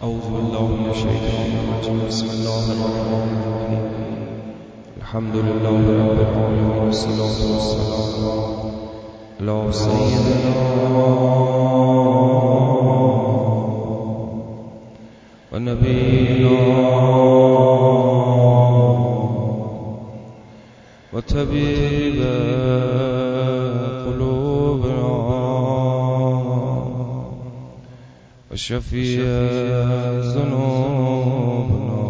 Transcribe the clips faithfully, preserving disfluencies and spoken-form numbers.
أعوذ بالله من الشيطان الرجيم. بسم الله الرحمن الرحيم. الحمد لله رب العالمين، والصلاة والسلام على سيدنا ونبينا وطبيب قلوبنا وشفيع ذنوبنا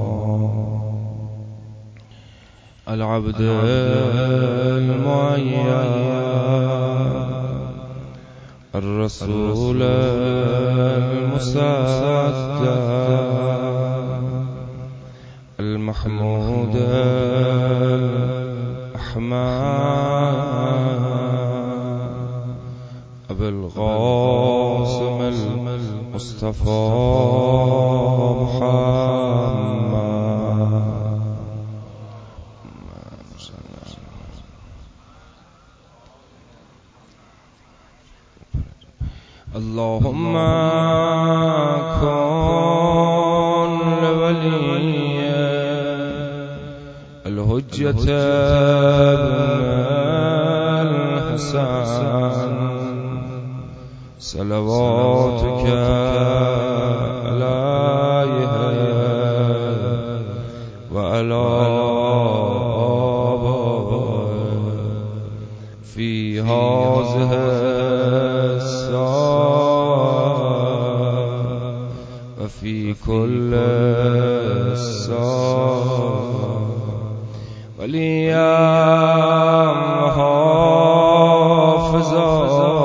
العبد المعين الرسول المصدق المحمود الأحمد أبي القاسم المصطفى محمد. اللهم كن لولي الحجة ابن الحسن صلواتك عليه وعلى آبائه في هذه الساعة وفي كل ساعة وليا حافظا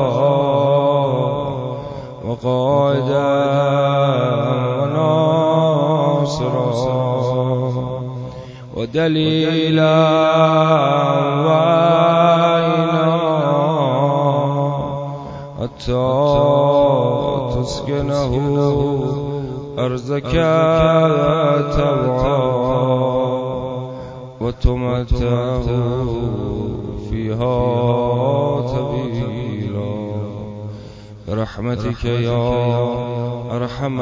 وقائدا وناصرا ودليلا وعينا حتى تسكنه أرضك طوعا وتمتعه فيها طويلا برحمتك يا ارحم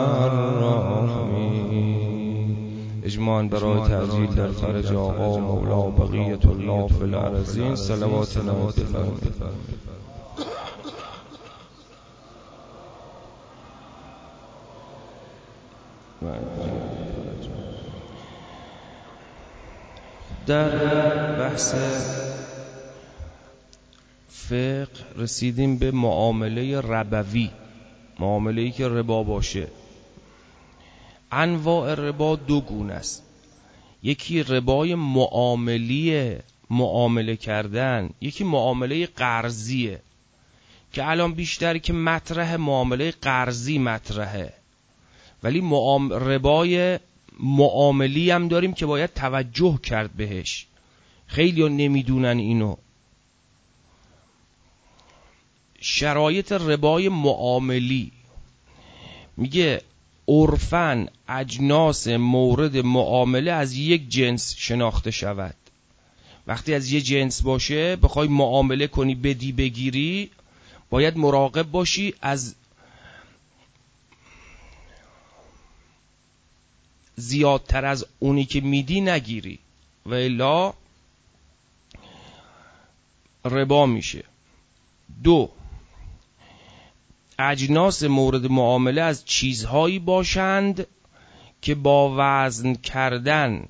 الراحمین. اجماعاً برای تعجیل در فرج آقا مولا بقیت الله فی الارضین صلوات نمود بفرمایید. در بحث فقه رسیدیم به معامله ربوی، معامله‌ای که ربا باشه. انواع ربا دو گونه است. یکی ربای معاملی، معامله کردن، یکی معامله قرضیه که الان بیشتر که مطرح معامله قرضی مطرحه، ولی معام... ربای معاملی هم داریم که باید توجه کرد بهش. خیلی ها نمیدونن اینو. شرایط ربای معاملی میگه عرفاً اجناس مورد معامله از یک جنس شناخته شود. وقتی از یک جنس باشه بخوای معامله کنی بدی بگیری، باید مراقب باشی از زیادتر از اونی که میدی نگیری و الا ربا میشه. دو، اجناس مورد معامله از چیزهایی باشند که با وزن کردن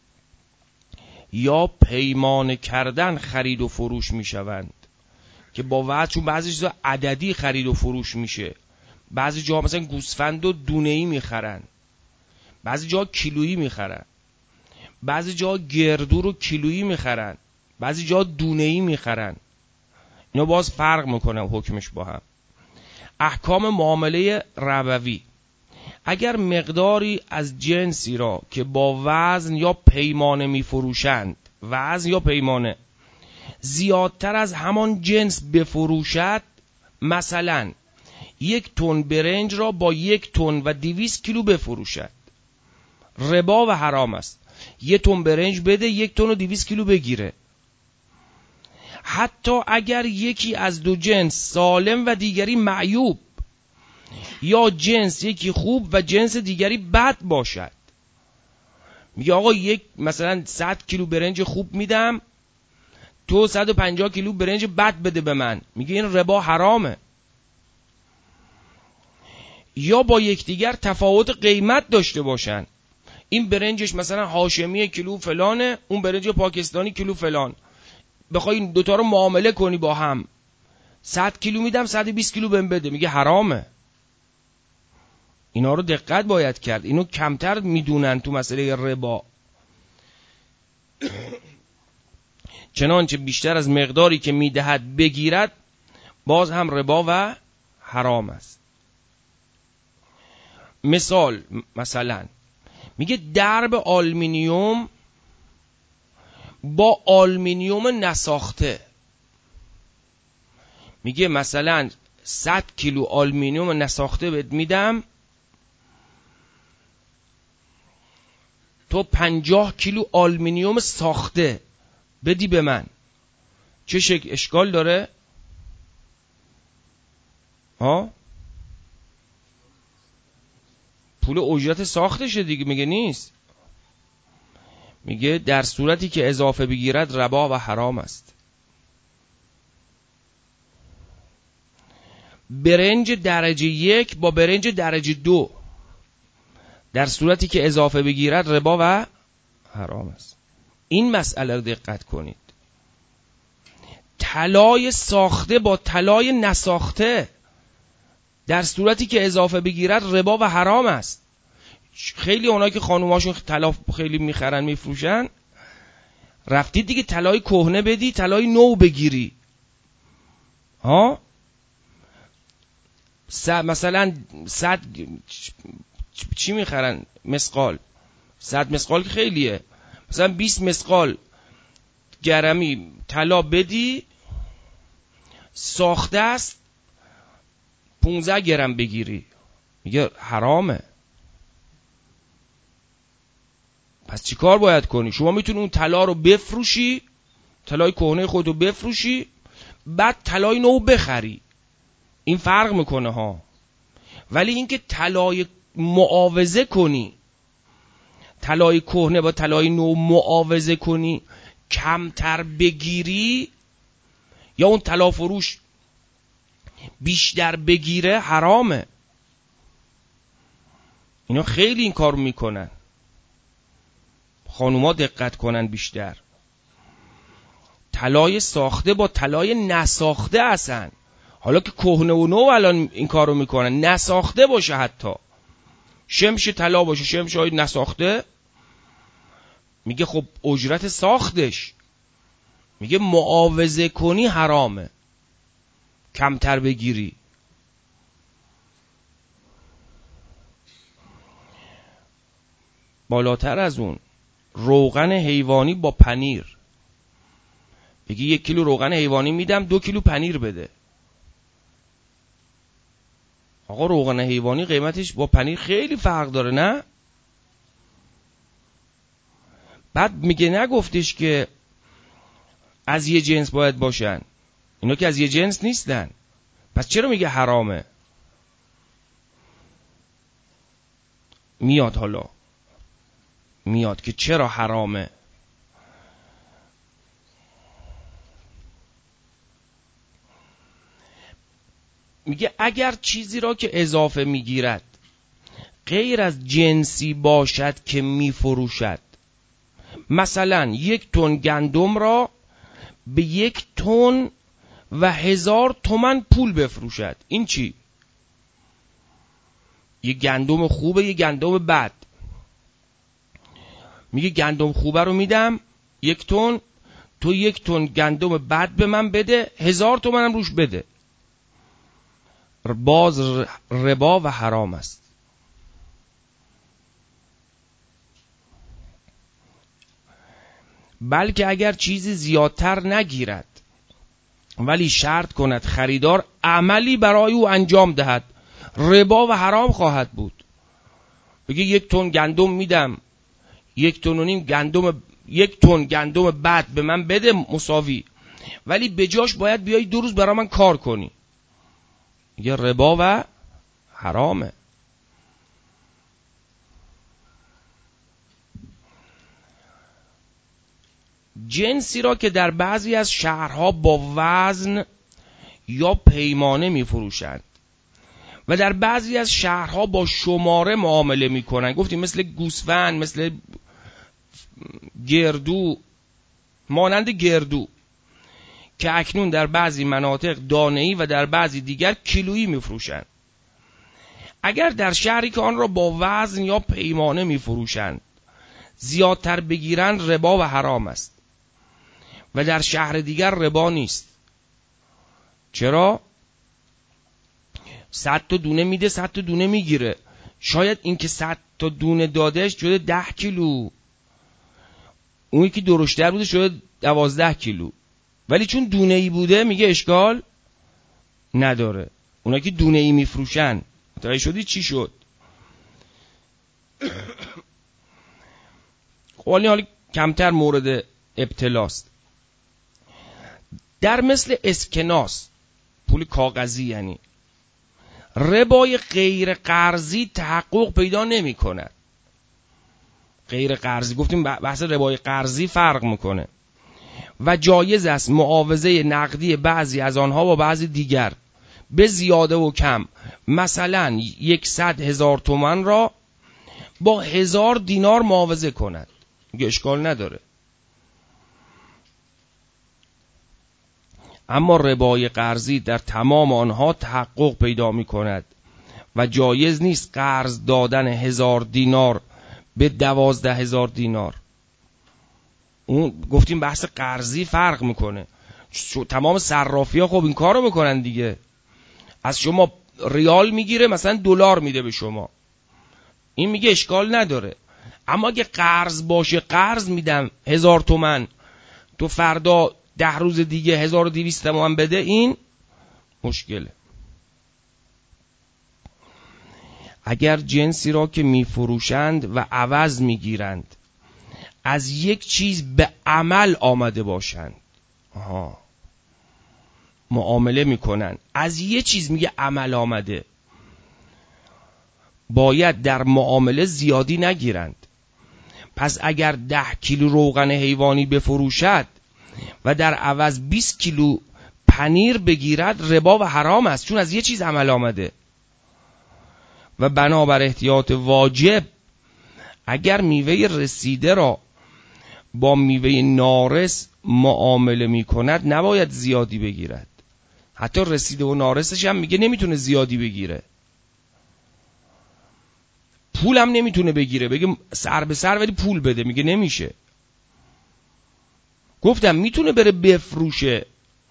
یا پیمانه کردن خرید و فروش میشوند. که با وزن، چون بعضی چیزا عددی خرید و فروش میشه، بعضی جا مثلا گوسفند و دونه‌ای میخرن، بعضی جا کیلویی میخرن، بعضی جا گردو رو کیلویی میخرن، بعضی جا دونه‌ای میخرن. اینا باز فرق میکنه حکمش با هم. احکام معامله ربوی: اگر مقداری از جنسی را که با وزن یا پیمانه میفروشند، وزن یا پیمانه، زیادتر از همان جنس بفروشد، مثلا یک تن برنج را با یک تن و دویست کیلو بفروشد، ربا و حرام است. یک تن برنج بده، یک تن و دویست کیلو بگیره. حتی اگر یکی از دو جنس سالم و دیگری معیوب، یا جنس یکی خوب و جنس دیگری بد باشد. میگه آقا یک مثلا صد کیلو برنج خوب میدم، تو صد و پنجاه کیلو برنج بد بده به من. میگه این ربا حرامه. یا با یکدیگر تفاوت قیمت داشته باشن، این برنجش مثلا هاشمی کیلو فلانه، اون برنج پاکستانی کیلو فلان، بخوای این دوتا رو معامله کنی با هم، صد کیلو میدم صد و بیست کیلو بهم بده. میگه حرامه. اینا رو دقت باید کرد، اینو کمتر میدونن تو مسئله ربا. چنانچه بیشتر از مقداری که میدهد بگیرد باز هم ربا و حرام است. مثال مثلا میگه درب آلومینیوم با آلومینیوم نساخته. میگه مثلا صد کیلو آلومینیوم نساخته بهت میدم، تو پنجاه کیلو آلومینیوم ساخته بدی به من. چه شکل اشکال داره؟ ها؟ پول اجرت ساختشه دیگه. میگه نیست. میگه در صورتی که اضافه بگیرد ربا و حرام است. برنج درجه یک با برنج درجه دو در صورتی که اضافه بگیرد ربا و حرام است. این مسئله رو دقت کنید. طلای ساخته با طلای نساخته در صورتی که اضافه بگیرد ربا و حرام است. خیلی اونایی که خانوماشون طلا خیلی میخرن میفروشن، رفتی دیگه طلای کهنه بدی طلای نو بگیری. ها س... مثلا صد چی میخرن مسقال، صد مسقال که خیلیه، مثلا بیست مسقال گرمی طلا بدی، ساخته است پونزده گرم بگیری. میگه حرامه. پس چی کار باید کنی؟ شما میتونی اون طلا رو بفروشی، طلای کهنه خودتو بفروشی، بعد طلای نو بخری. این فرق میکنه ها. ولی اینکه طلای معاوضه کنی، طلای کهنه با طلای نو معاوضه کنی کمتر بگیری، یا اون طلا فروش بیشتر بگیره، حرامه. اینا خیلی این کارو میکنن. خانوما دقت کنن بیشتر. طلای ساخته با طلای نساخته هستن. حالا که کهنه و نو الان این کارو میکنن، نساخته باشه، حتی شمش طلا باشه، شمش های نساخته، میگه خب اجرت ساختش، میگه معاوضه کنی حرامه، کمتر بگیری. بالاتر از اون روغن حیوانی با پنیر. بگی یک کیلو روغن حیوانی میدم دو کیلو پنیر بده. آقا روغن حیوانی قیمتش با پنیر خیلی فرق داره نه؟ بعد میگه نگفتش که از یه جنس باید باشن، اینا که از یه جنس نیستن، پس چرا میگه حرامه؟ میاد حالا میاد که چرا حرامه. میگه اگر چیزی را که اضافه میگیرد غیر از جنسی باشد که میفروشد، مثلا یک تن گندم را به یک تن و هزار تومن پول بفروشد، این چی؟ یه گندم خوبه یه گندم بد. میگه گندم خوبه رو میدم یک تن، تو یک تن گندم بد به من بده، هزار تومنم روش بده. باز ربا و حرام است. بلکه اگر چیزی زیادتر نگیرد ولی شرط کند خریدار عملی برای او انجام دهد، ربا و حرام خواهد بود. بگه یک تن گندم میدم، یک تن و نیم گندم، یک تن گندم بد به من بده مساوی، ولی به جاش باید بیای دو روز برای من کار کنی. میگه ربا و حرامه. جنسی را که در بعضی از شهرها با وزن یا پیمانه می فروشند و در بعضی از شهرها با شماره معامله می کنند، گفتیم مثل گوسفند، مثل گردو، مانند گردو که اکنون در بعضی مناطق دانه‌ای و در بعضی دیگر کیلویی می فروشند. اگر در شهری که آن را با وزن یا پیمانه می فروشند زیادتر بگیرند ربا و حرام است و در شهر دیگر ربا نیست. چرا؟ صد تا دونه میده، صد تا دونه میگیره. شاید این که صد تا دونه دادش شده ده کیلو، اونی که درشتر بوده شده دوازده کیلو، ولی چون دونه ای بوده میگه اشکال نداره. اونا که دونه ای میفروشن، متوجه شدی چی شد؟ حالی حالی کمتر مورد ابتلاست. در مثل اسکناس، پول کاغذی، یعنی ربای غیر قرضی تحقق پیدا نمی کند. غیر قرضی گفتیم بحث ربای قرضی فرق میکنه و جایز است معاوضه نقدی بعضی از آنها با بعضی دیگر به زیاده و کم. مثلا یکصد هزار تومان را با هزار دینار معاوضه کند، میگه اشکال نداره. اما ربای قرضی در تمام آنها تحقق پیدا می کند و جایز نیست قرض دادن هزار دینار به دوازده هزار دینار. اون گفتیم بحث قرضی فرق میکنه. تمام صرافی ها خب این کارو میکنن دیگه، از شما ریال میگیره مثلا دلار میده به شما، این میگه اشکال نداره. اما اگه قرض باشه، قرض میدم هزار تومن تو فردا ده روز دیگه هزار و دویست تومن بده، این مشکله. اگر جنسی را که میفروشند و عوض میگیرند از یک چیز به عمل آمده باشند، آها معامله میکنن از یه چیز میگه عمل آمده، باید در معامله زیادی نگیرند. پس اگر ده کیلو روغن حیوانی بفروشد و در عوض بیست کیلو پنیر بگیرد ربا و حرام است، چون از یه چیز عمل آمده. و بنابر احتیاط واجب اگر میوه رسیده را با میوه نارس معامله میکند نباید زیادی بگیرد. حتی رسیده و نارسش هم میگه نمیتونه زیادی بگیره، پول هم نمیتونه بگیره، بگه سر به سر ولی پول بده، میگه نمیشه. گفتم میتونه بره بفروشه،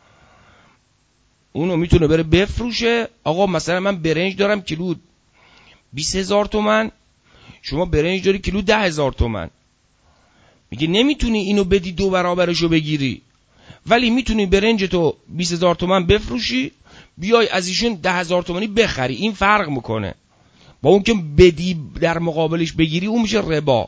اونو میتونه بره بفروشه. آقا مثلا من برنج دارم کیلو بیست هزار تومن، شما برنج داری کیلو ده هزار تومن، میگه نمیتونی اینو بدی دو برابرشو بگیری، ولی میتونی برنج تو بیست هزار تومن بفروشی، بیای از ایشون ده هزار تومنی بخری. این فرق میکنه با اون که بدی در مقابلش بگیری، اون میشه ربا.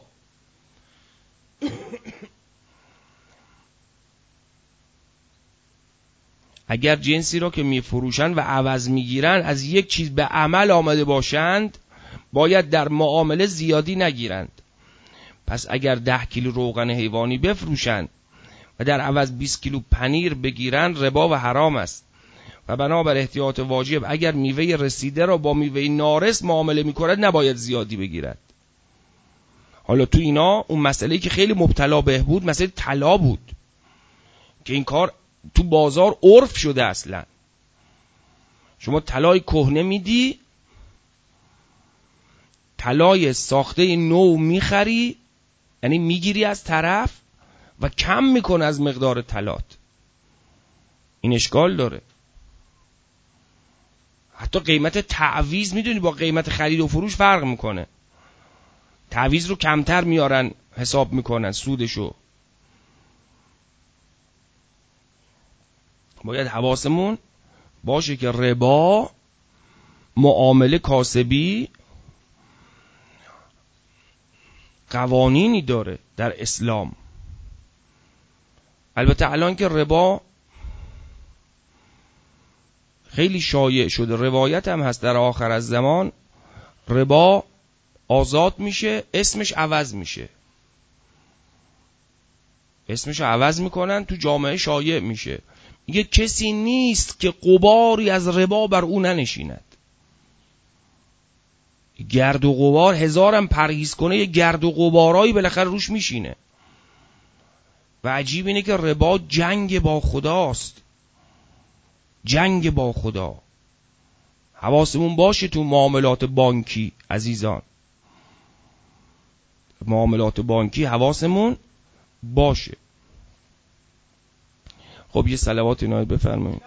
اگر جنسی را که میفروشند و عوض میگیرند از یک چیز به عمل آمده باشند باید در معامله زیادی نگیرند. پس اگر ده کیلو روغن حیوانی بفروشند و در عوض بیست کیلو پنیر بگیرند ربا و حرام است. و بنابر احتیاط واجب اگر میوه رسیده را با میوه نارس معامله میکند نباید زیادی بگیرد. حالا تو اینا اون مسئله‌ای که خیلی مبتلا به بود مسئله طلا بود که این کار تو بازار عرف شده. اصلا شما طلای کهنه میدی، طلای ساخته نو میخری، یعنی میگیری از طرف و کم میکنه از مقدار طلات. این اشکال داره. حتی قیمت تعویض میدونی با قیمت خرید و فروش فرق میکنه. تعویض رو کمتر میارن حساب میکنن سودشو. باید حواسمون باشه که ربا معامله کاسبی قوانینی داره در اسلام. البته الان که ربا خیلی شایع شده، روایت هم هست در آخر از زمان ربا آزاد میشه، اسمش عوض میشه، اسمش عوض میکنن، تو جامعه شایع میشه، میگه کسی نیست که غباری از ربا بر او ننشیند. گرد و غبار هزارم پرهیز کنه، یه گرد و غبارایی بالاخره روش میشینه. و عجیب اینه که ربا جنگ با خداست، جنگ با خدا. حواسمون باشه تو معاملات بانکی عزیزان، معاملات بانکی حواسمون باشه. خب یه صلوات عنایت بفرمایید.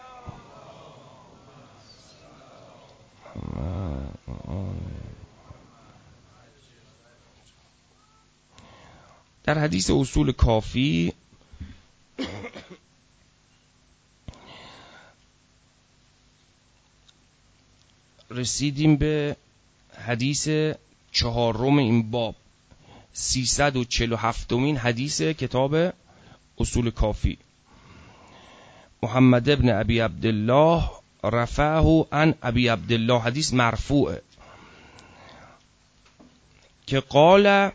در حدیث اصول کافی رسیدیم به حدیث چهارم این باب، سیصد و چهل و هفتمین حدیث کتاب اصول کافی. محمد ابن ابی عبدالله رفعه عن ابی عبدالله، حدیث مرفوعه که قال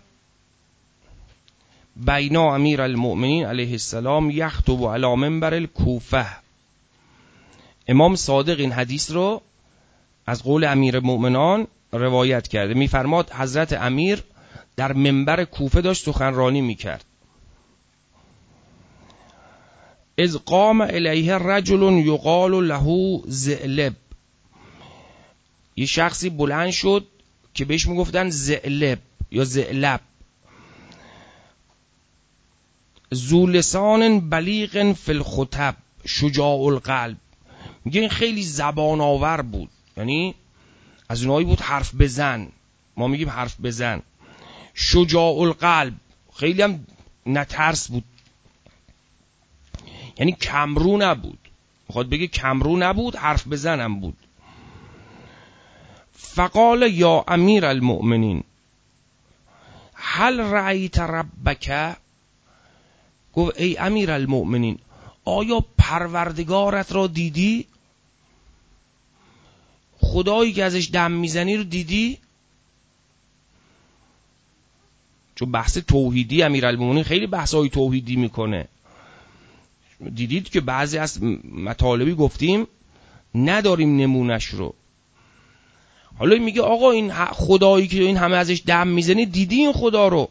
بینا امیر المؤمنین علیه السلام یخطب علی منبر الکوفه. امام صادق این حدیث رو از قول امیر المؤمنان روایت کرده، میفرماد حضرت امیر در منبر کوفه داشت سخنرانی میکرد. اذ قام الیه رجل یقال له زعلب، یه شخصی بلند شد که بهش میگفتن زعلب یا زعلب، ذو لسان بلیغ فی الخطب شجاع القلب، میگه این خیلی زبان آور بود، یعنی از اونایی بود حرف بزن، ما میگیم حرف بزن. شجاع القلب، خیلی هم نترس بود، یعنی کمرو نبود، میخواد بگه کمرو نبود، حرف بزنم بود. فقال یا امیر المؤمنین هل رأیت ربک، گفت ای امیر المؤمنین آیا پروردگارت را دیدی؟ خدایی که ازش دم میزنی رو دیدی؟ چون بحث توحیدی امیرالمومنین خیلی بحثای توحیدی میکنه. دیدید که بعضی از مطالبی گفتیم نداریم نمونش رو. حالا میگه آقا این خدایی که این همه ازش دم میزنی دیدی این خدا رو؟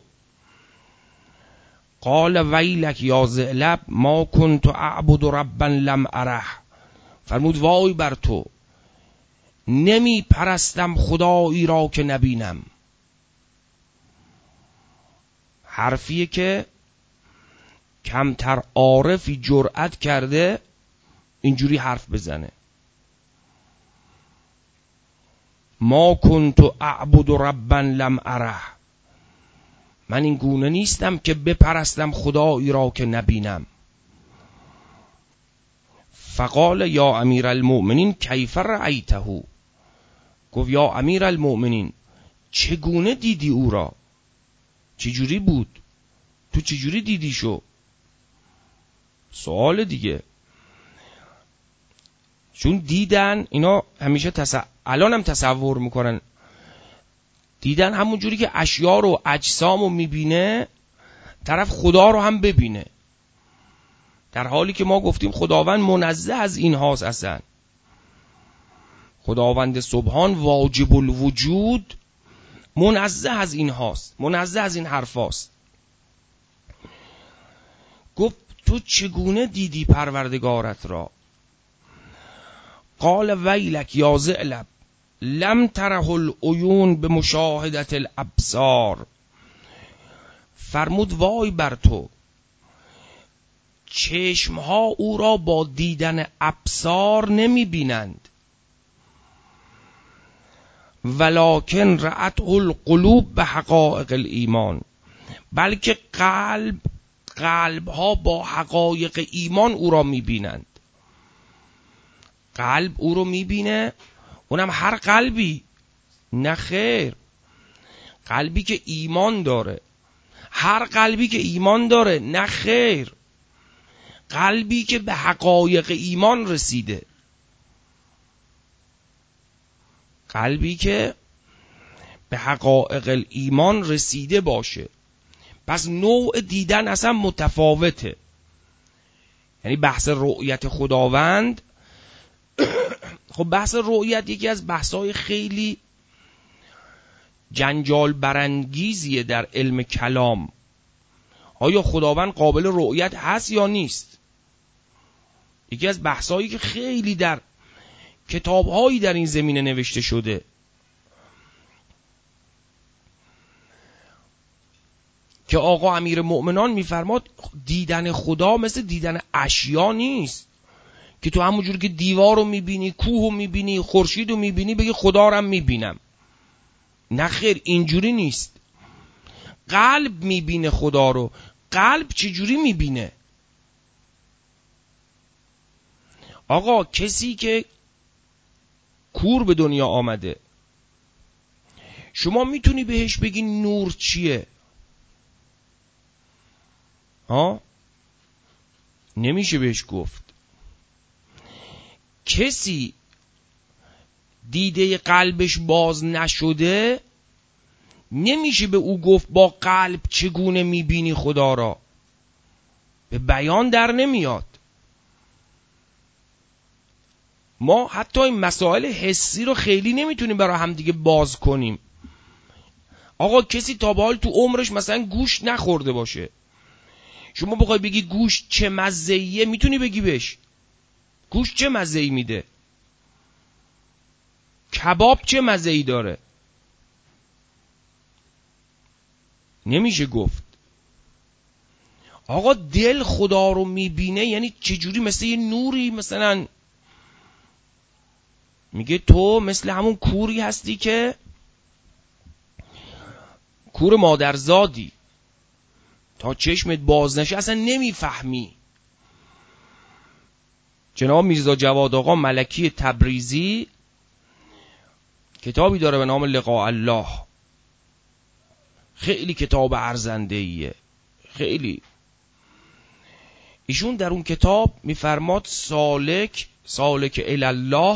قال ویلک یا زعلب ما کنت اعبد ربا لم اره، فرمود وای بر تو، نمی پرستم خدایی را که نبینم. حرفیه که کمتر عارفی جرأت کرده اینجوری حرف بزنه. ما کنت اعبد ربا لم اره، من این گونه نیستم که بپرستم خدایی را که نبینم. فقال یا امیر المؤمنین کیف رأیته، گفت یا امیر المؤمنین چگونه دیدی او را؟ چجوری بود؟ تو چجوری دیدی شو؟ سوال دیگه. چون دیدن اینا همیشه تص... الان هم تصور میکنن دیدن همون جوری که اشیا رو اجسام رو میبینه طرف خدا رو هم ببینه، در حالی که ما گفتیم خداوند منزه از این هاست. اصلا خداوند سبحان واجب الوجود منزه از این هاست، منزه از این حرف هاست. گفت تو چگونه دیدی پروردگارت را؟ قال ویلک یا زعلب لم تره العیون به مشاهدت الابصار، فرمود وای بر تو، چشمها او را با دیدن ابصار نمی بینند، ولکن رأته القلوب به حقائق الایمان، بلکه قلب قلب ها با حقایق ایمان او را می بینند. قلب او رو می بینه، اونم هر قلبی؟ نه خیر، قلبی که ایمان داره. هر قلبی که ایمان داره؟ نه خیر، قلبی که به حقایق ایمان رسیده. قلبی که به حقایق ایمان رسیده باشه. پس نوع دیدن اصلا متفاوته. یعنی بحث رؤیت خداوند خب بحث رؤیت یکی از بحث‌های خیلی جنجال برانگیزیه در علم کلام. آیا خداوند قابل رؤیت هست یا نیست؟ یکی از بحث‌هایی که خیلی در کتاب‌هایی در این زمینه نوشته شده. که آقا امیر مؤمنان میفرماد دیدن خدا مثل دیدن اشیا نیست که تو همونجور که دیوار رو میبینی، کوه رو میبینی، خورشید رو میبینی بگی خدا رو هم میبینم. نه خیر، اینجوری نیست. قلب میبینه خدا رو. قلب چجوری میبینه؟ آقا کسی که کور به دنیا آمده، شما میتونی بهش بگی نور چیه؟ ها؟ نمیشه بهش گفت. کسی دیده قلبش باز نشده نمیشه به او گفت با قلب چگونه میبینی خدا را. به بیان در نمیاد. ما حتی این مسائل حسی رو خیلی نمیتونیم برای همدیگه باز کنیم. آقا کسی تا به حال تو عمرش مثلا گوشت نخورده باشه، شما بخوای بگی گوشت چه مزه‌ایه، میتونی بگی بهش گوشت چه مزه‌ای میده؟ کباب چه مزه‌ای داره؟ نمیشه گفت. آقا دل خدا رو میبینه یعنی چجوری؟ مثل یه نوری. مثلا میگه تو مثل همون کوری هستی که کور مادرزادی، تا چشمت باز نشه اصلا نمیفهمی. جناب میرزا جواد آقا ملکی تبریزی کتابی داره به نام لقاء الله. خیلی کتاب ارزنده ایه، خیلی. ایشون در اون کتاب میفرماد سالک سالک الی الله،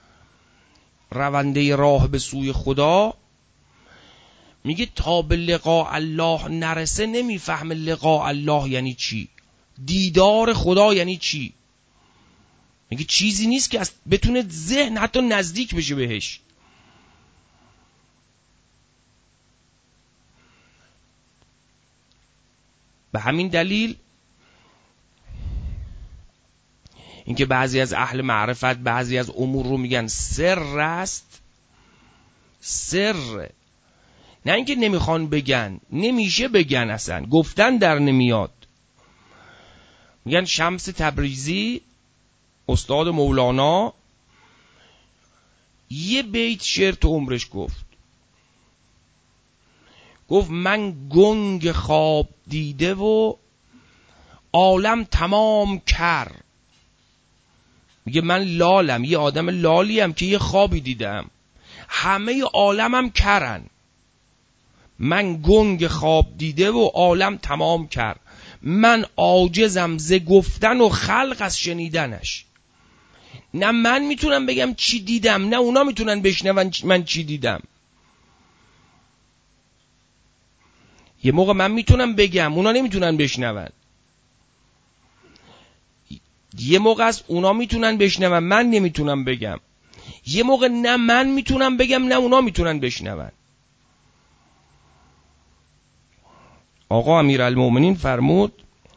رونده راه به سوی خدا، میگه تا به لقاء الله نرسه نمیفهمه لقاء الله یعنی چی، دیدار خدا یعنی چی. میگه چیزی نیست که بتونه ذهن حتی نزدیک بشه بهش. به همین دلیل اینکه بعضی از اهل معرفت بعضی از امور رو میگن سر است، سر، نه اینکه نمیخوان بگن، نمیشه بگن، اصلا گفتن در نمیاد. میگن شمس تبریزی استاد مولانا یه بیت شعر تو عمرش گفت. گفت من گنگ خواب دیده و عالم تمام کر. میگه من لالم، یه آدم لالیم که یه خوابی دیدم، همه عالمم کرن. من گنگ خواب دیده و عالم تمام کر، من عاجزم ز گفتن و خلق از شنیدنش. نه من میتونم بگم چی دیدم، نه اونا میتونن بشنون من چی دیدم. یه موقع من میتونم بگم اونا نمیتونن بشنون، یه موقع از اونا میتونن بشنون من نمیتونم بگم، یه موقع نه من میتونم بگم نه اونا میتونن بشنون. آقا امیرالمومنین فرمود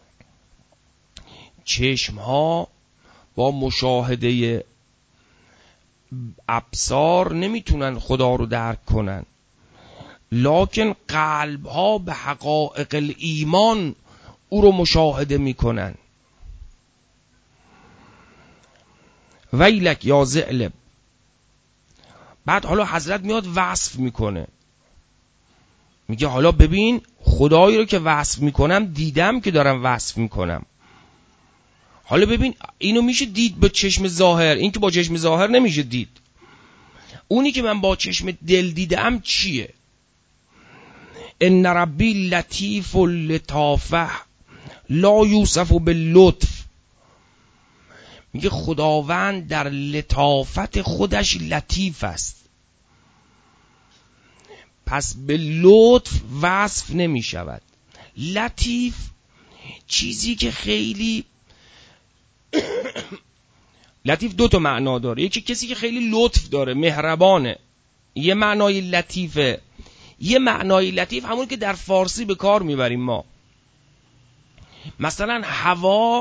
چشم ها با مشاهده ابصار نمیتونن خدا رو درک کنن، لکن قلب ها به حقایق ایمان او رو مشاهده میکنن. ویلک یا ذئلب. بعد حالا حضرت میاد وصف میکنه، میگه حالا ببین خدایی رو که وصف میکنم دیدم که دارم وصف میکنم. حالا ببین اینو میشه دید با چشم ظاهر، این که با چشم ظاهر نمیشه دید. اونی که من با چشم دل دیدم چیه؟ ان ربی لطیف اللطافه لا یوصف باللطف. میگه خداوند در لطافت خودش لطیف است. پس به لطف وصف نمی شود. لطیف چیزی که خیلی لطیف دو تا معنا داره. یکی کسی که خیلی لطف داره، مهربانه، یه معنای لطیفه. یه معنای لطیف همون که در فارسی به کار میبریم ما. مثلا هوا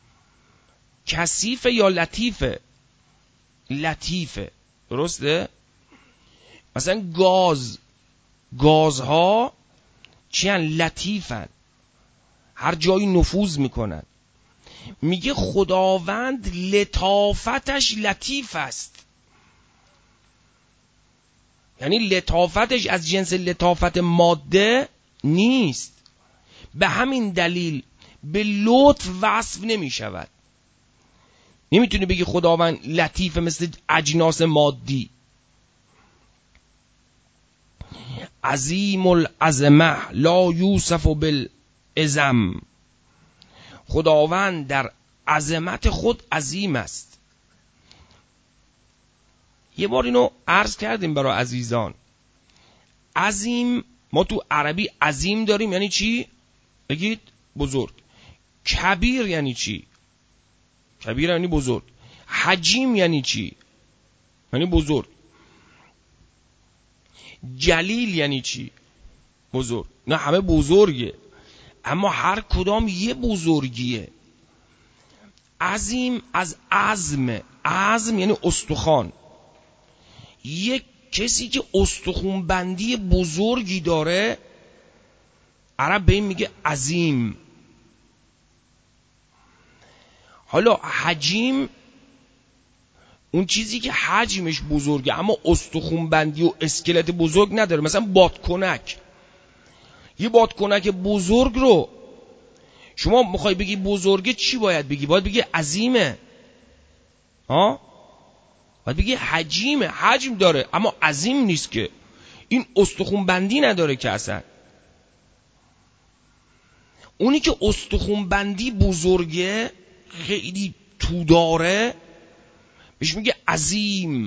کثیفه یا لطیفه؟ لطیفه، درسته؟ مثلا گاز، گازها چی هن؟ لطیفن، هر جایی نفوذ میکنن. میگه خداوند لطافتش لطیف است، یعنی لطافتش از جنس لطافت ماده نیست. به همین دلیل به لطف وصف نمی شود. نمیتونی بگی خداوند لطیف مثل اجناس مادی. عظیم العظمه لا یوصف بالعظم. خداوند در عظمت خود عظیم است. یه بار اینو عرض کردیم برای عزیزان. عظیم، ما تو عربی عظیم داریم یعنی چی؟ بگید بزرگ. کبیر یعنی چی؟ کبیر یعنی بزرگ. حجیم یعنی چی؟ یعنی بزرگ. جلیل یعنی چی؟ بزرگ. نه همه بزرگه، اما هر کدام یه بزرگیه. عظیم از عظم، عظم یعنی استخوان. یک کسی که استخون بندی بزرگی داره، عرب به این میگه عظیم. حالا حجیم اون چیزی که حجمش بزرگه اما استخون بندی و اسکلت بزرگ نداره. مثلا بادکنک، یه بادکنک بزرگ رو شما میخوای بگی بزرگه، چی باید بگی؟ باید بگی عظیمه، ها؟ باید بگی حجیمه، حجم داره اما عظیم نیست، که این استخون بندی نداره که اصلا. اونی که استخون بندی بزرگه، خیلی تو داره، بهش میگه عظیم،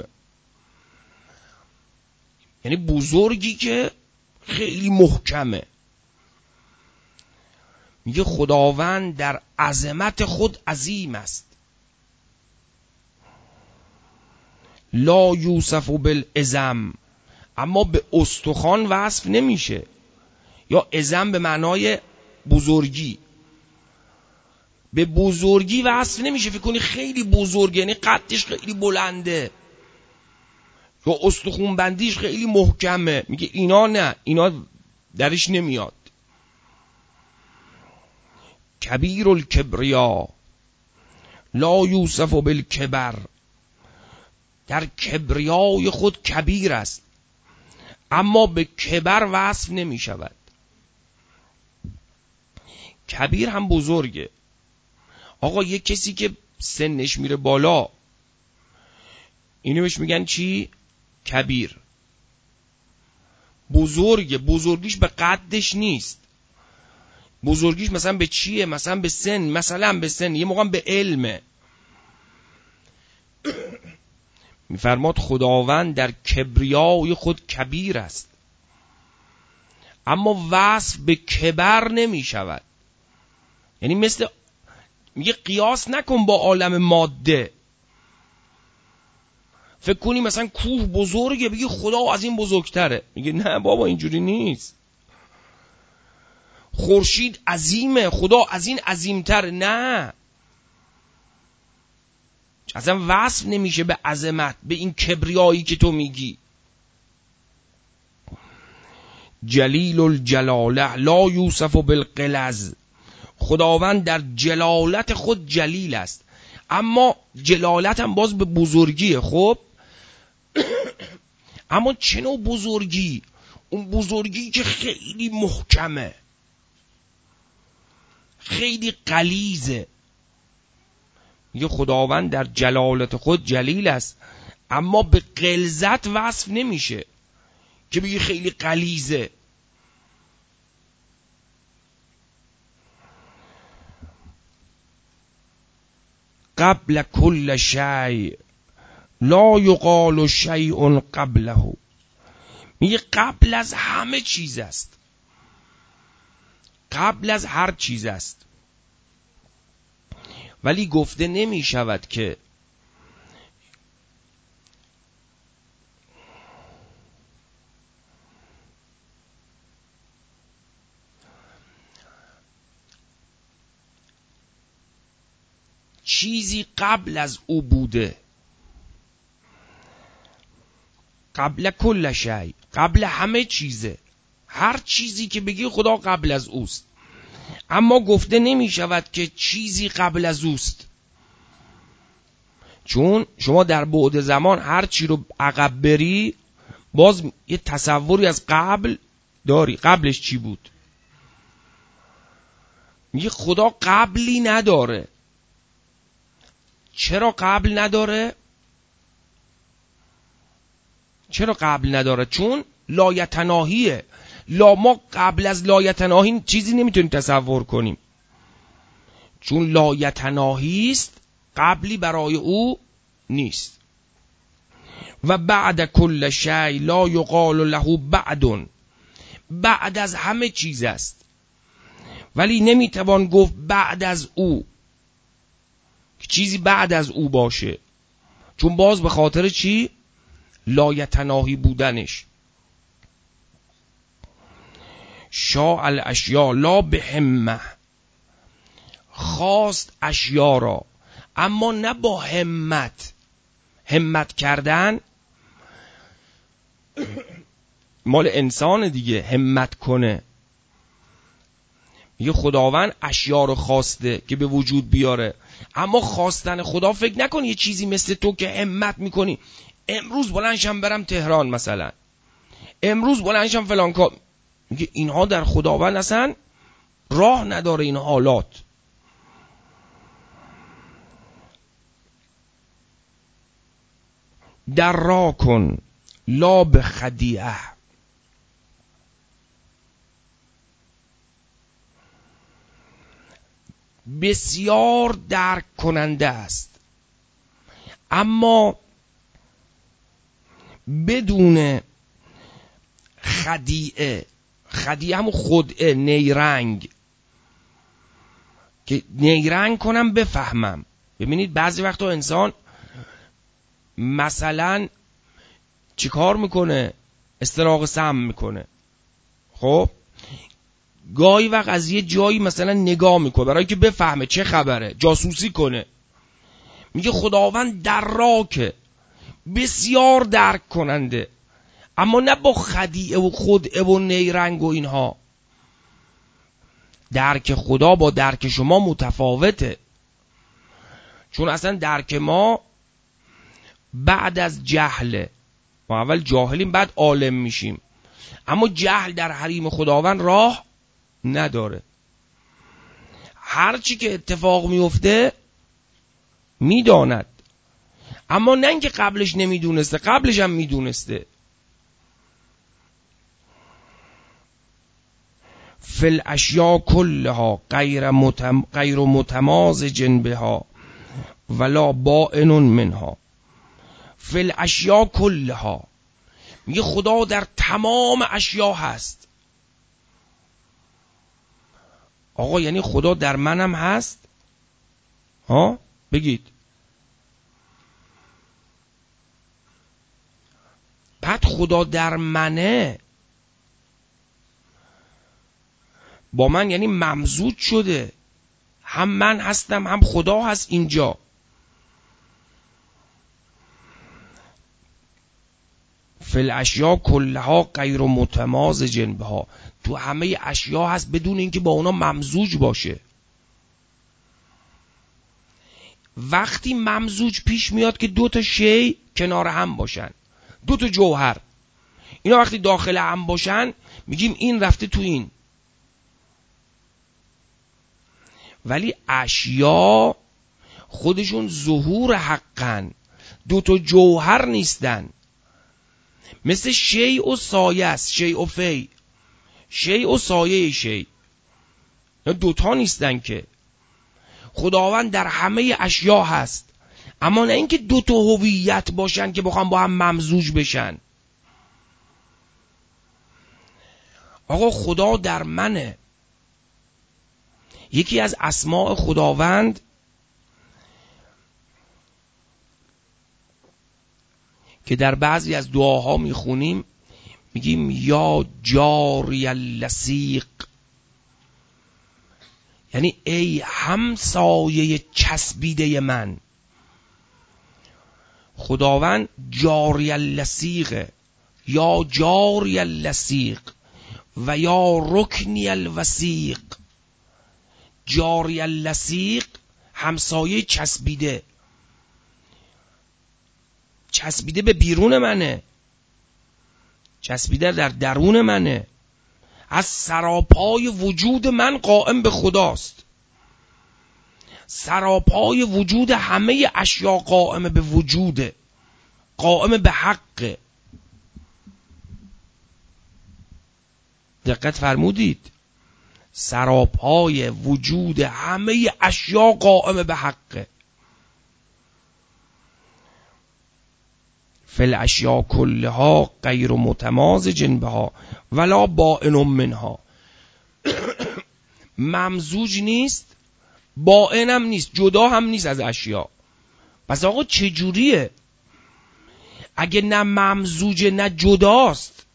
یعنی بزرگی که خیلی محکمه. میگه خداوند در عظمت خود عظیم است. لا یوصف بالعظم، اما به استخوان وصف نمیشه. یا عظم به معنای بزرگی، به بزرگی وصف نمیشه. فکر کنی خیلی بزرگه یعنی قدش خیلی بلنده یا استخون بندیش خیلی محکمه. میگه اینا نه، اینا درش نمیاد. کبیر الکبریا لا یوصف بالکبر، در کبریای خود کبیر است اما به کبر وصف نمی شود. کبیر هم بزرگه. آقا یک کسی که سنش میره بالا، اینو بهش میگن چی؟ کبیر. بزرگه، بزرگیش به قدش نیست، بزرگیش مثلا به چیه؟ مثلا به سن، مثلا به سن، یه موقع به علمه. میفرماد خداوند در کبریای خود کبیر است اما وصف به کبر نمی شود. یعنی مثل، میگه قیاس نکن با عالم ماده. فکر کنی مثلا کوه بزرگه بگی خدا از این بزرگتره. میگه نه بابا اینجوری نیست. خورشید عظیمه، خدا از این عظیمتر. نه، اصلا وصف نمیشه به عظمت، به این کبریایی که تو میگی. جلیل الجلاله لا یوصف بالغلظ، خداوند در جلالت خود جلیل است اما جلالت هم باز به بزرگیه. خب اما چه نوع بزرگی؟ اون بزرگی که خیلی محکمه، خیلی غلیظه. میگه خداوند در جلالت خود جلیل است اما به غلظت وصف نمیشه که بگی خیلی غلیظه. قبل کل شیء لا یقال شیء قبله، میگه قبل از همه چیز است، قبل از هر چیز است. ولی گفته نمی شود که چیزی قبل از او بوده. قبل کل شی، قبل همه چیزه. هر چیزی که بگی خدا قبل از اوست. اما گفته نمی شود که چیزی قبل از اوست، چون شما در بعد زمان هر چی رو عقب بری باز یه تصوری از قبل داری. قبلش چی بود؟ میگه خدا قبلی نداره. چرا قبل نداره؟ چرا قبل نداره؟ چون لایتناهیه. لا ما قبل از لایتناهی چیزی نمیتونیم تصور کنیم، چون لایتناهی است، قبلی برای او نیست. و بعد کل شی لا یقال له بعد، بعد از همه چیز است ولی نمیتوان گفت بعد از او که چیزی بعد از او باشه، چون باز به خاطر چی؟ لایتناهی بودنش. شاء الاشیاء لا بهمه، خواست اشیا را اما نه با همت. همت کردن مال انسان دیگه، همت کنه. یه خداوند اشیا رو خواسته که به وجود بیاره، اما خواستن خدا فکر نکنی یه چیزی مثل تو که همت میکنی امروز بلندشم برم تهران، مثلا امروز بلندشم فلان کار. میگه اینها در خداوند اصلا راه نداره این حالات. در را کن لا بخدیعه، بسیار درک کننده است اما بدون خدیعه. خدیعه همون خدعه، نیرنگ، که نیرنگ کنم بفهمم. ببینید بعضی وقتا انسان مثلا چی کار میکنه؟ استراق سم میکنه. خب گاهی وقت از یه جایی مثلا نگاه میکنه برای که بفهمه چه خبره، جاسوسی کنه. میگه خداوند دراکه، بسیار درک کننده، اما نه با خدیعه و خدعه و نیرنگ و اینها. درک خدا با درک شما متفاوته، چون اصلا درک ما بعد از جهله. ما اول جاهلیم بعد عالم میشیم، اما جهل در حریم خداوند راه نداره. هر چی که اتفاق میفته میداند، اما نه اینکه قبلش نمیدونسته، قبلش هم میدونسته. فی الاشیاء کلها غیر متم... غیر متمازج بها ولا بائن منها. فی الاشیاء کلها، میگه خدا در تمام اشیا هست. آقا یعنی خدا در منم هست؟ ها بگید. بعد خدا در منه، با من یعنی ممزوج شده، هم من هستم هم خدا هست اینجا. فی الاشیاء کلها غیر متمازج بها، تو همه اشیا هست بدون اینکه با اونا ممزوج باشه. وقتی ممزوج پیش میاد که دو تا شی کنار هم باشن، دو تا جوهر، اینا وقتی داخل هم باشن میگیم این رفته تو این. ولی اشیا خودشون ظهور حقن، دو تا جوهر نیستن. مثل شیء و سایه است، شیء و فی، شیء و سایه شیء، دوتا نیستن که. خداوند در همه اشیا هست، اما نه اینکه دو تا هویت باشن که بخوام با هم ممزوج بشن. آقا خدا در منه. یکی از اسماء خداوند که در بعضی از دعاها میخونیم، میگیم یا جاری اللصیق، یعنی ای همسایه چسبیده من. خداوند جاری اللصیق، یا جاری اللصیق و یا رکنی الوثیق. جاری اللصیق همسایه چسبیده، چسبیده به بیرون منه، چسبیده در درون منه، از سراپای وجود من قائم به خداست. سراپای وجود همه اشیا قائم به وجوده، قائم به حقه. دقت فرمودید؟ سراپای وجود همه اشیا قائم به حقه. فل اشیا کلها غیر متمازج بها ولا بائن منها. ممزوج نیست، بائن هم نیست، جدا هم نیست از اشیا. پس آقا چجوریه؟ اگه نه ممزوج نه جداست،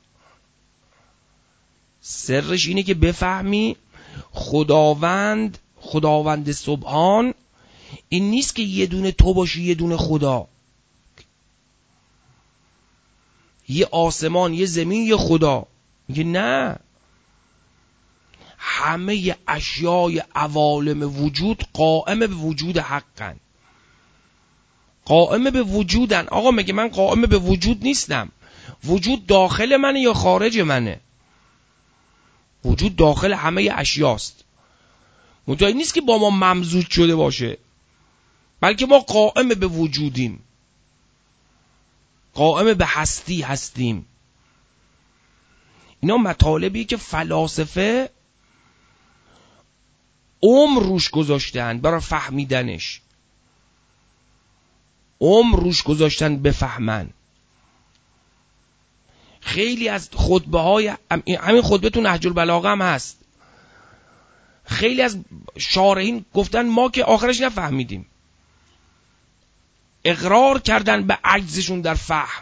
سرش اینه که بفهمی خداوند خداوند سبحان این نیست که یه دونه تو باشی یه دونه خدا، یه آسمان یه زمین یه خدا. میگه نه، همه اشیای عوالم وجود قائم به وجود حقن، قائم به وجودن. آقا مگه من قائم به وجود نیستم؟ وجود داخل منه یا خارج منه؟ وجود داخل همه اشیاست. متوجه نیست که با ما ممزوج شده باشه، بلکه ما قائم به وجودیم، قائم به هستی هستیم. اینا مطالبی که فلاسفه عمر روش گذاشتن برای فهمیدنش، عمر روش گذاشتن بفهمن. خیلی از خطبه های همین خطبه تو نهج البلاغه هم هست، خیلی از شارحین گفتن ما که آخرش نفهمیدیم، اقرار کردن به عجزشون در فهم.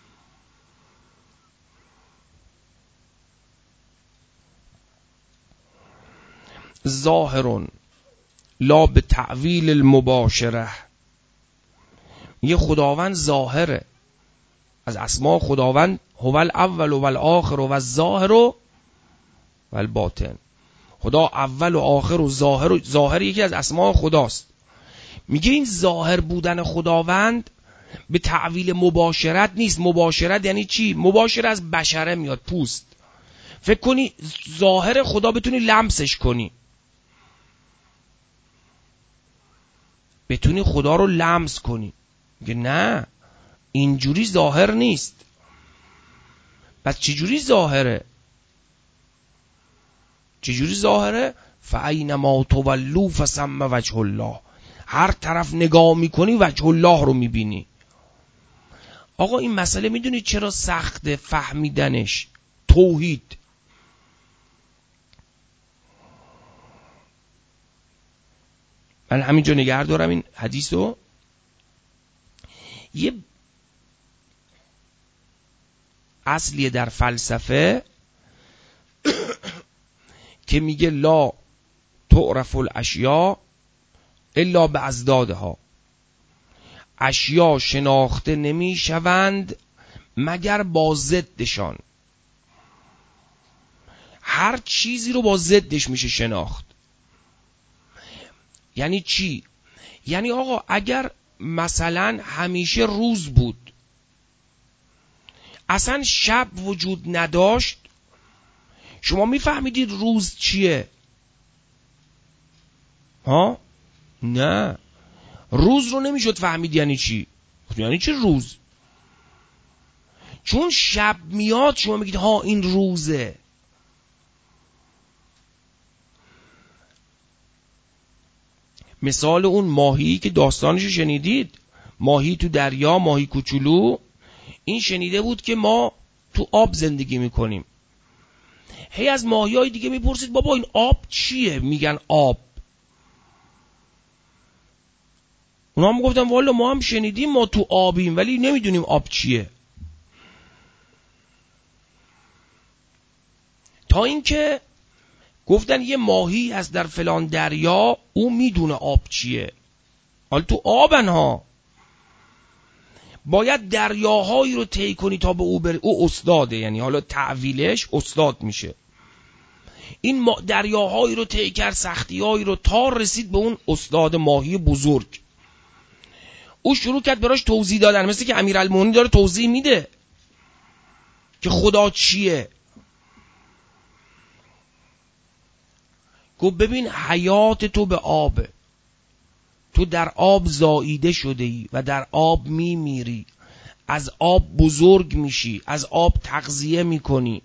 ظاهرون لا به تعویل المباشره. یه خداوند ظاهره، از اسماء خداوند هو الاول و الآخر و الظاهر و الباطن. خدا اول و آخر و ظاهر و ظاهر یکی از اسماء خداست. میگه این ظاهر بودن خداوند به تعویل مباشرت نیست. مباشرت یعنی چی؟ مباشرت از بشره میاد، پوست. فکر کنی ظاهر خدا بتونی لمسش کنی، بتونی خدا رو لمس کنی. میگه نه، اینجوری ظاهر نیست. پس چجوری ظاهره؟ چجوری ظاهره؟ فاینما تولوا فثم وجه الله. هر طرف نگاه میکنی وجه الله رو میبینی. آقا این مسئله میدونی چرا سخته فهمیدنش؟ توحید. من همینجا نگه دارم این حدیث رو. یه اصلیه در فلسفه که میگه لا تعرف الاشیاء الا باضدادها. اشیا شناخته نمیشوند مگر با ضدشان. هر چیزی رو با ضدش میشه شناخت. یعنی چی؟ یعنی آقا اگر مثلا همیشه روز بود، اصلا شب وجود نداشت، شما میفهمیدید روز چیه؟ ها؟ نه، روز رو نمیشد فهمید. یعنی چی؟ یعنی چی روز؟ چون شب میاد شما میگید ها این روزه. مثال اون ماهی که داستانشو شنیدید، ماهی تو دریا، ماهی کوچولو، این شنیده بود که ما تو آب زندگی میکنیم. هی از ماهیای دیگه میپرسید بابا این آب چیه؟ میگن آب. اونا هم گفتن والا ما هم شنیدیم ما تو آبیم ولی نمیدونیم آب چیه. تا اینکه گفتن یه ماهی هست در فلان دریا او میدونه آب چیه. حالا تو آبن ها، باید دریاهایی رو طی کنی تا به او بری. او استاده، یعنی حالا تعویلش استاد میشه. این دریاهایی رو طی کرد، سختی‌هایی رو، تا رسید به اون استاد ماهی بزرگ. او شروع کرد براش توضیح دادن، مثل که امیرالمومنین داره توضیح میده که خدا چیه. گفت ببین حیات تو به آبه، تو در آب زاییده شده ای و در آب میمیری، از آب بزرگ میشی، از آب تغذیه میکنی.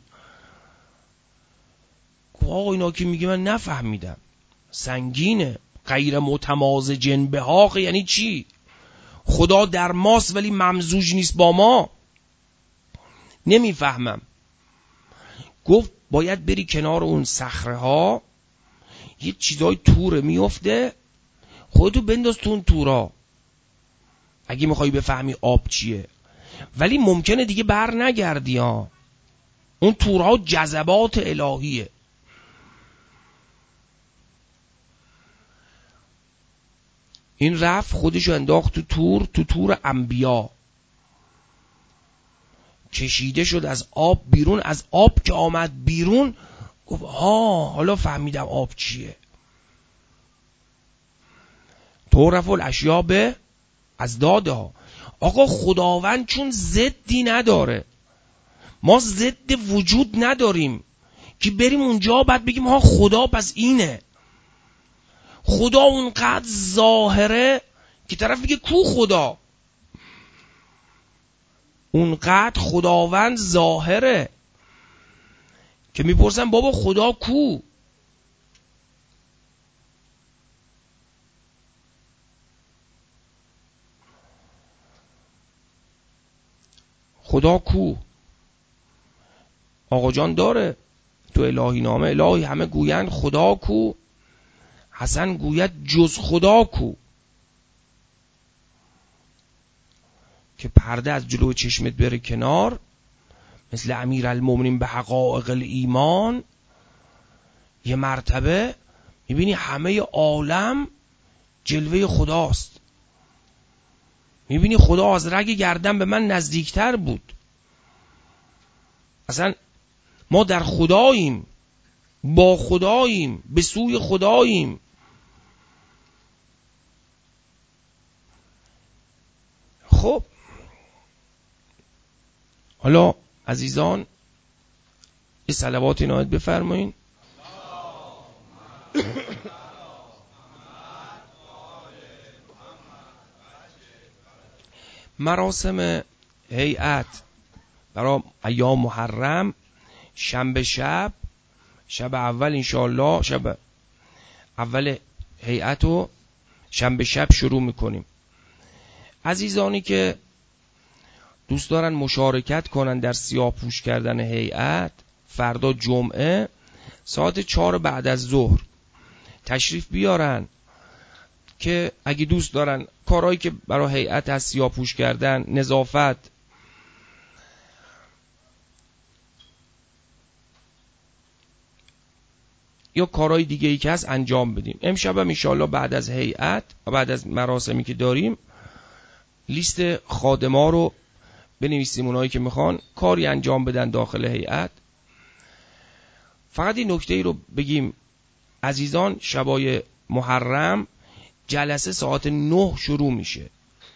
آقا اینا که میگه من نفهمیدم، سنگینه. غیر متمازجن به حق یعنی چی؟ خدا در ماست ولی ممزوج نیست با ما. نمیفهمم. گفت باید بری کنار اون صخره ها، یه چیزای توره میفته، خودتو بنداز تو اون تورا اگه میخوای بفهمی آب چیه. ولی ممکنه دیگه بر نگردی ها، اون تورها جذبات الهیه. این رفت خودشو انداخت تو تور، تو تور انبیا، کشیده شد از آب بیرون. از آب که آمد بیرون گفت ها حالا فهمیدم آب چیه. تعرف الاشیاء به از داده ها. آقا خداوند چون ضدی نداره، ما ضد وجود نداریم که بریم اونجا بعد بگیم ها خدا پس اینه. خدا اونقدر ظاهره که طرف میگه کو خدا. اونقدر خداوند ظاهره که میپرسن بابا خدا کو؟ خدا کو؟ آقا جان داره تو الهی نامه، الهی همه گویند خدا کو، حسن گوید جز خدا کو. که پرده از جلو چشمت بره کنار، مثل امیرالمومنین به حقایق ایمان، یه مرتبه میبینی همه عالم جلوه خداست. میبینی خدا از رگ گردن به من نزدیکتر بود. اصلا ما در خداییم، با خداییم، به سوی خداییم. خب حالا عزیزان یه صلوات عنایت بفرمایین. مراسم هیئت برای ایام محرم شنبه شب، شب اول انشاءالله، شب اول هیئت رو شنبه شب شروع میکنیم. عزیزانی که دوست دارن مشارکت کنن در سیاه‌پوش کردن هیئت، فردا جمعه ساعت چهار بعد از ظهر تشریف بیارن که اگه دوست دارن کارهایی که برای هیئت از سیاه‌پوش کردن، نظافت، یا کارهای دیگه ای که هست انجام بدیم. امشب هم انشاءالله بعد از هیئت و بعد از مراسمی که داریم لیست خادما رو بنویسیم، اونایی که میخوان کاری انجام بدن داخل هیئت. فقط این نکته ای رو بگیم عزیزان، شبای محرم جلسه ساعت نه شروع میشه.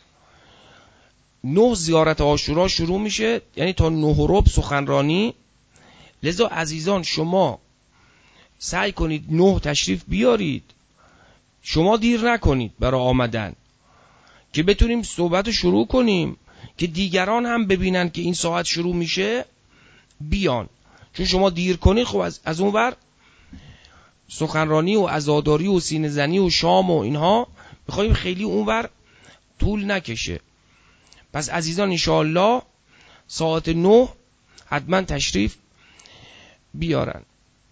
نه زیارت عاشورا شروع میشه، یعنی تا نه و ربع سخنرانی. لذا عزیزان شما سعی کنید نه تشریف بیارید، شما دیر نکنید برای آمدن که بتونیم صحبت رو شروع کنیم، که دیگران هم ببینن که این ساعت شروع میشه بیان. چون شما دیر کنید خب از, از اون ور سخنرانی و عزاداری و سینه زنی و شام و اینها میخوایم خیلی اون ور طول نکشه. پس عزیزان انشاءالله ساعت نه حتما تشریف بیارن.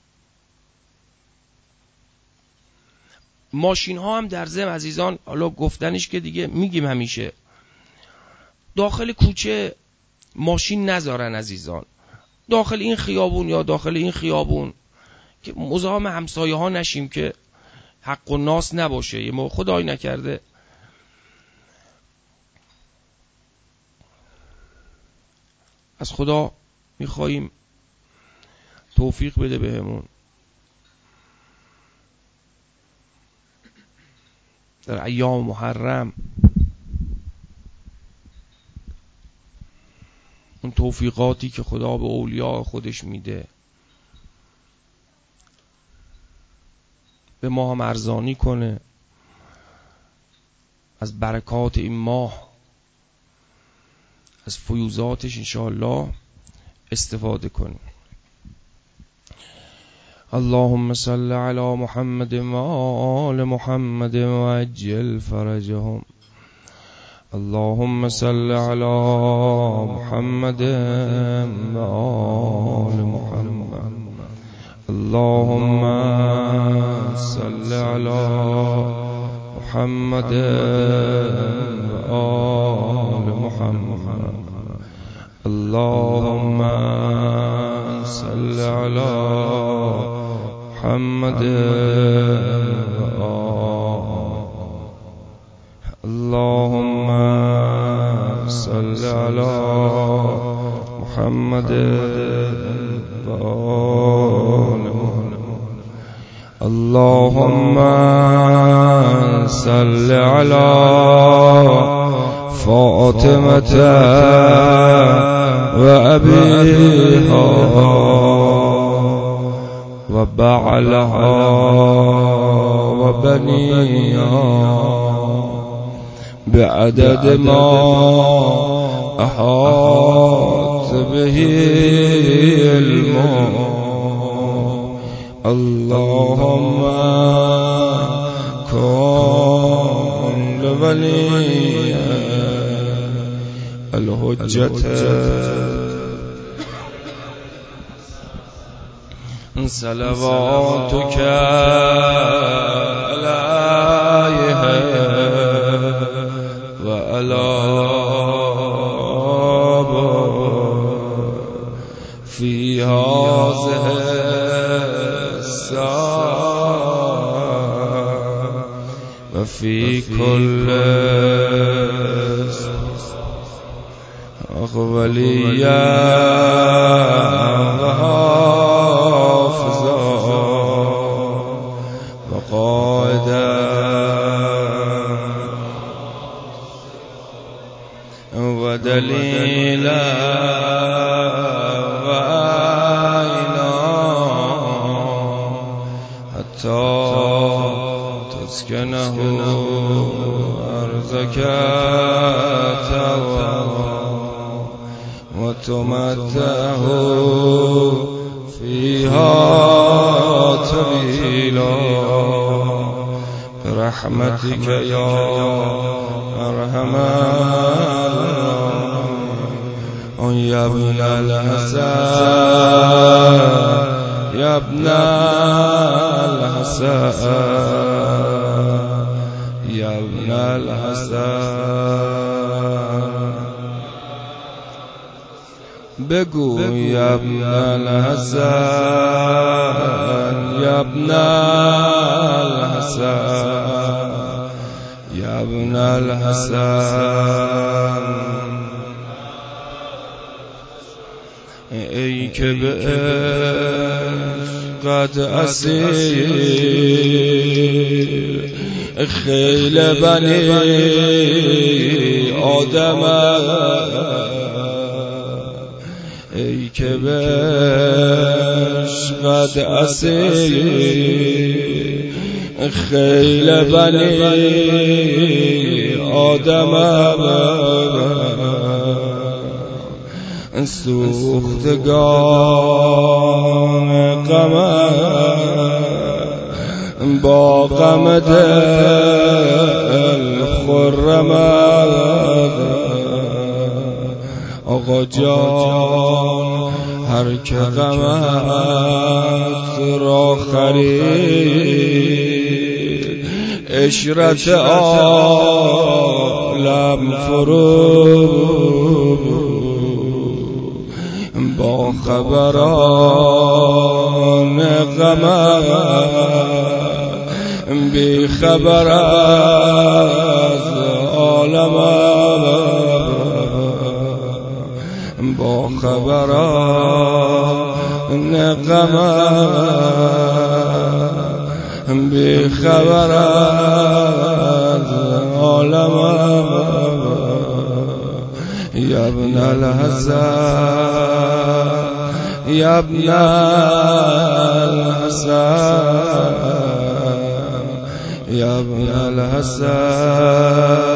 ماشین ها هم در ضمن عزیزان، حالا گفتنش که دیگه میگیم همیشه، داخل کوچه ماشین نذارن عزیزان، داخل این خیابون یا داخل این خیابون، که مزاحم همسایه ها نشیم، که حق و ناس نباشه. یه موقع خدای نکرده از خدا میخواییم توفیق بده بهمون در ایام محرم اون توفیقاتی که خدا به اولیاء خودش میده به ما هم ارزانی کنه، از برکات این ماه، از فیوزاتش انشاءالله استفاده کنیم. اللهم صل علی محمد و آل محمد و عجل فرجهم. اللهم صل علی محمد و آل محمد. اللهم صل علی محمد و آل محمد. اللهم صل علی محمد و آل. اللهم صل علی محمد و آل محمد. اللهم صل علی فاطمة و ابیها و بعلها و بنیها بعدد ما احاط به علمه. اللهم کن لولی الحجة صلواتك عليه وعلى في هذه الساعة وفي كل أقبلية وحافظة وقائدة ودليلا وعينا حتى تسكنه أرضك وتمتعه فيها طويلا برحمتك يا أرحم الراحمين. يا ابن الحسن يا ابن الحسن يا ابن الحسن بگو یا ابن الحسن یا ابن الحسن یا ابن الحسن. ای که به عشقت اسیر خیل بنی آدم، ای که به عشقت اسیر خیل بنی آدم، سوختگان غم با غم دل خرم. آقا جان هر که غمت را خرید عشرت عالم فرو با خبران غمت بی خبر از عالم با خبران غمت بی خبر از عالم یا ابن الحسن یا ابن الحسن یا ابن الحسن